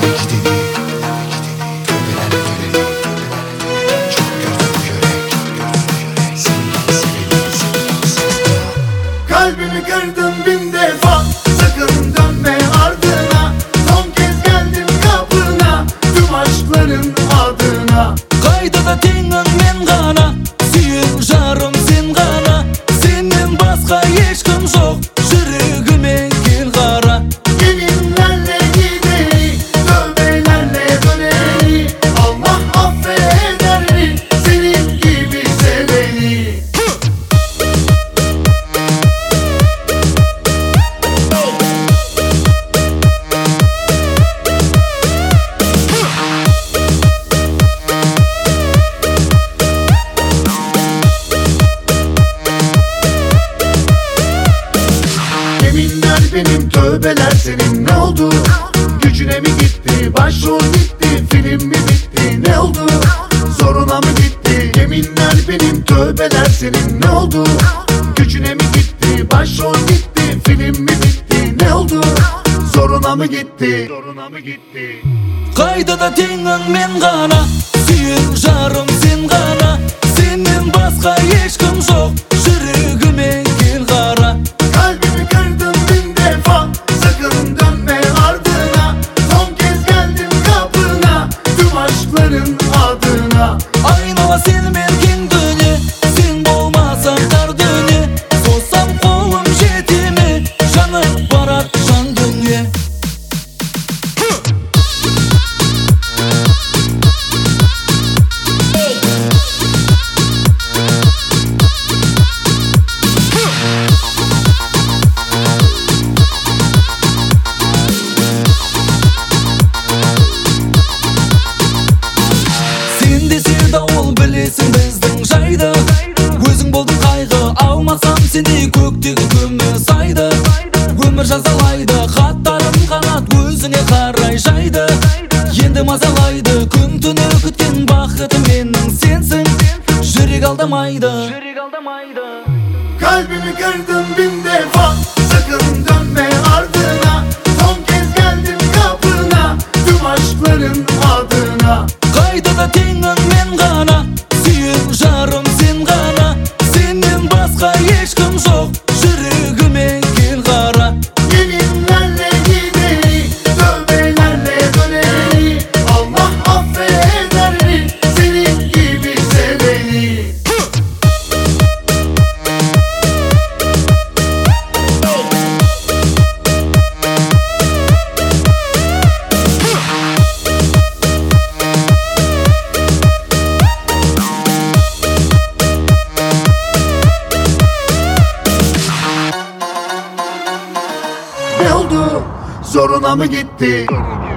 Kalbimi kırdın bin defa, sakın dönme ardına. Son kez geldim kapına, tüm aşkların adına. Kayda tenin men gana, süyün jarım sen gana. Senden başka hiç kim жоқ, жүрегіме кел қара. Yeminlerle gideri, tövbelerle döneri. Allah affeder mi senin gibi seveni? Yeminler benim, tövbeler senin. Ne oldu? Gücüne mi gitti? Başrol gitti, film mi bitti? Ne oldu? Zoruna mı gitti? Yeminler benim, tövbeler senin. Ne oldu? Gücüne mi gitti? Başrol gitti, film mi bitti? Ne oldu? Zoruna mı gitti? Zoruna mı gitti? Kayda tenin men gana, süyün jarım sen gana. Senden başka hiç kim жоқ, жүрегіме кел қара. Kalbimi kırdın bin defa, sakın dönme ardına. Son kez geldim kapına, tüm aşkların adına. Айнала сені мерген дүние, сен болмасаң тар дүние. Созсам қолым жете ме, жанып барат жан дүние. Сен де сен ол білесің біздің жайды. Өзің болдың қайғы, алмасам сендей көктегі күміс айды. Өмір жазалайды, хаттарым қанат өзіңе қарай жайды. Енді мазалайды, күн түні күткен бақытым менің сенсің. Жүрек алдамайды. Kalbimi kırdın bin defa, sakın dönme ardına. Son kez geldim kapına, tüm aşkların adına. Kayda tenin men gana, süyün jarым sen gana. Senden başka hiç kim жоқ, жүрегіме кел қара. Yeminlerle gideri, tövbelerle döneri. Allah affeder mi senin gibi seveni? Ne oldu? Zoruna mı gitti?